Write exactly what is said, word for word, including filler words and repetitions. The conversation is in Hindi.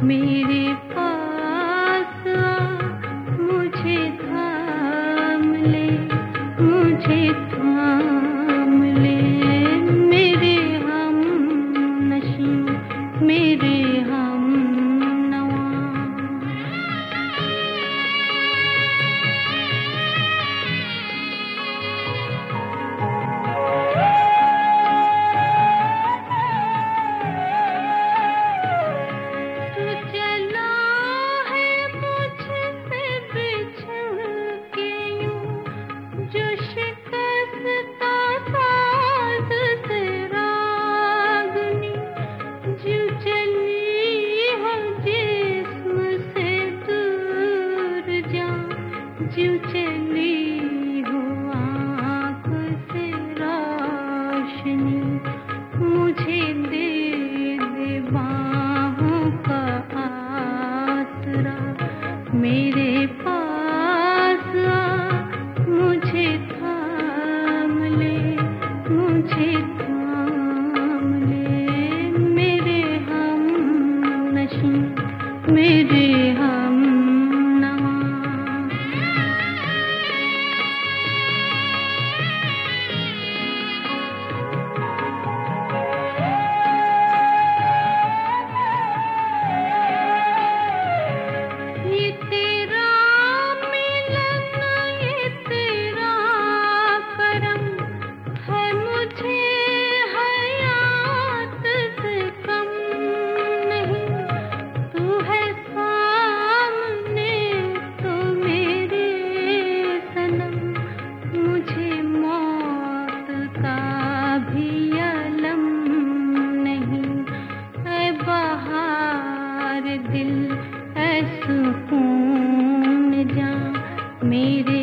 मेरे पास आ, मुझे थाम ले, मुझे थाम ले, मेरे हम नशी, मेरे हम नवा। तू चला है मुझसे बिछड़ के यूं, जो शिकस्ता साज से रागनी, जो चली हो जिस्म से दूर जा, जो चली हो आँख से रोशनी, मुझे दे दे बाहों का आसरा। मेरे पास आ, मुझे थाम ले, मुझे थाम ले, मेरे हम नशी, मेरे हम नवा। ये तेरा मिलन, ये तेरा करम है, मुझे हयात से कम नहीं। तू है सामने तो मेरे सनम, मुझे मौत का भी अलम नहीं। ऐ बहार दिल, ऐ सुकून जा, मेरे